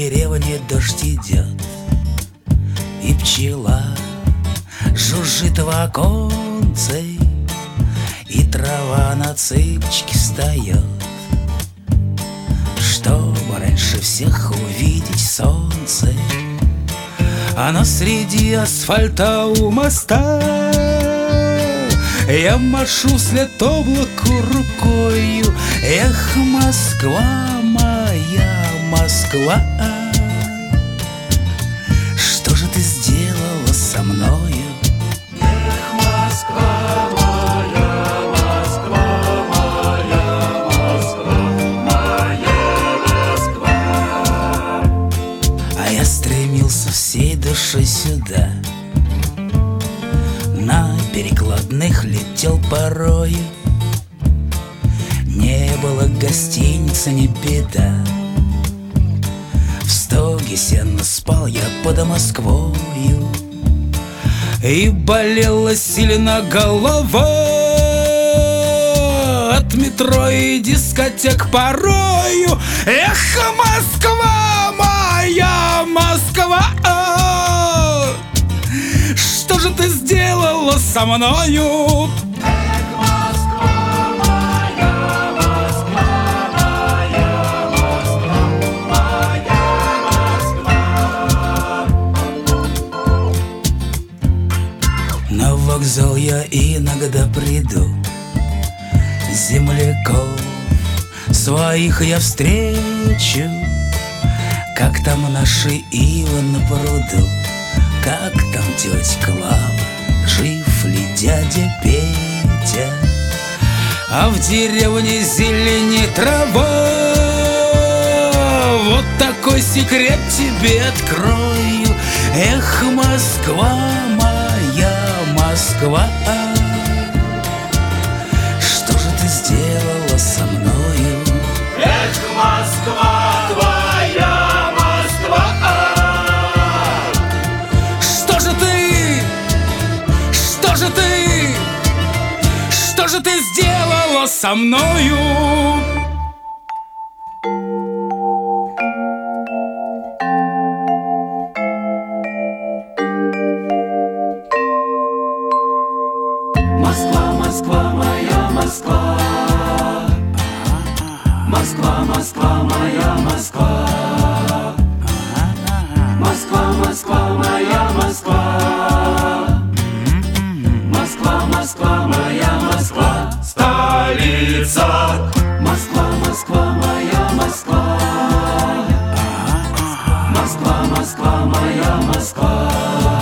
деревне дождь идет, и пчела жужжит в оконце, и трава на цыпочке встает, чтобы раньше всех увидеть солнце. Оно среди асфальта у моста. Я машу вслед облаку рукою. Эх, Москва, моя Москва, что же ты сделала со мною? Эх, Москва, моя Москва, моя Москва, моя Москва. А я стремился всей душой сюда, на перекладных летел порою. Не было гостиницы, не беда, в стоге сено спал я под Москвою. И болела сильно голова от метро и дискотек порою. Эх, Москва, моя Москва, что же ты сделала со мною? Эх, Москва, моя Москва, моя Москва, моя Москва. На вокзал я иногда приду, земляков своих я встречу. Как там наши ивы на пруду, как там тетя Клава, жив ли дядя Петя? А в деревне зеленеет трава. Вот такой секрет тебе открою. Эх, Москва, моя Москва, что же ты сделала со мною? Эх, Москва, твоя Москва, Что же ты, что же ты, что же ты сделала со мною? Москва, Москва, моя Москва, Москва, Москва, моя Москва, Москва, Москва, моя Москва, Москва, Москва, моя Москва, столица. Москва, Москва, моя Москва, Москва, Москва, моя Москва.